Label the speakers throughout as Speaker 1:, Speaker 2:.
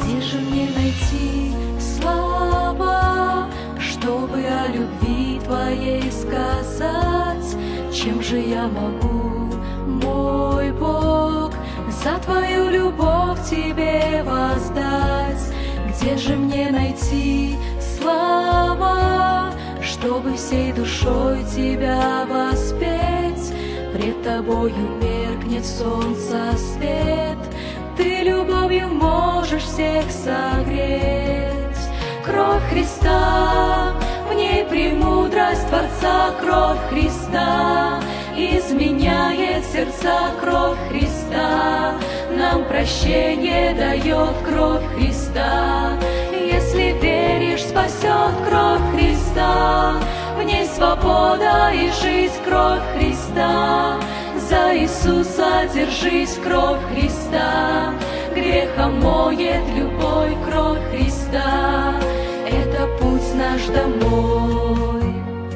Speaker 1: Где же мне найти слова, чтобы о любви Твоей сказать? Чем же я могу, мой Бог, за Твою любовь Тебе воздать? Где же мне найти слова, чтобы всей душой Тебя воспеть? Пред Тобою меркнет солнца свет, Ты любовью можешь всех согреть. Кровь Христа, в ней премудрость Творца, кровь Христа изменяет сердца, кровь Христа нам прощение дает, кровь Христа. Если веришь, спасет кровь Христа, в ней свобода и жизнь, кровь Христа. За Иисуса держись, кровь Христа, греха моет любовь, кровь Христа. Это путь наш домой.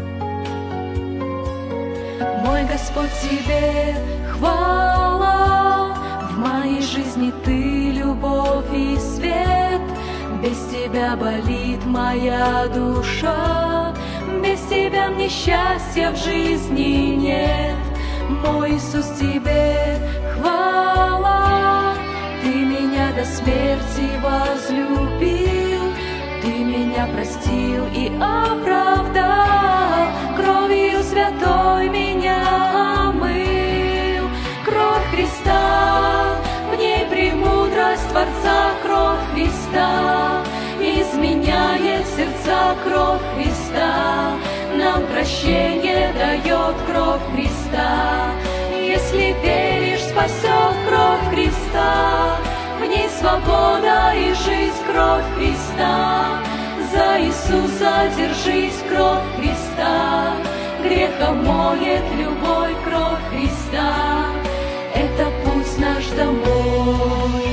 Speaker 1: Мой Господь, Тебе хвала, в моей жизни Ты любовь и свет. Без Тебя болит моя душа, без Тебя мне счастья в жизни нет. Мой Иисус, Тебе хвала, Ты меня до смерти возлюбил, Ты меня простил и оправдал, кровью святой меня омыл. Кровь Христа, в ней премудрость Творца, кровь Христа изменяет сердца, кровь Христа нам прощение дает, кровь Христа. Если веришь, спасет кровь Христа, в ней свобода и жизнь, кровь Христа. За Иисуса держись, кровь Христа, греха моет любовь, кровь Христа. Это путь наш домой.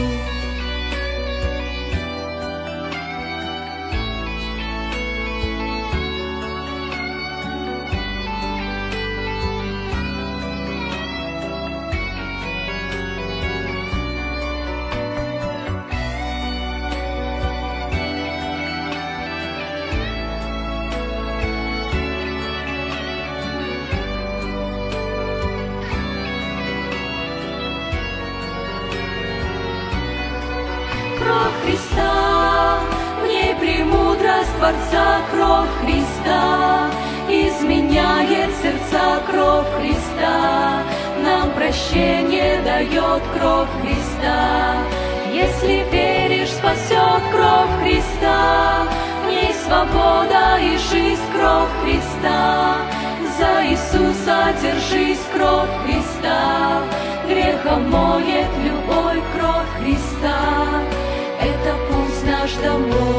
Speaker 1: Христа, в ней премудрость Творца, кровь Христа изменяет сердца, кровь Христа нам прощение дает, кровь Христа. Если веришь, спасет кровь Христа, в ней свобода и жизнь, кровь Христа. За Иисуса держись, кровь Христа, греха моет любовь, кровь Христа. Это путь наш домой.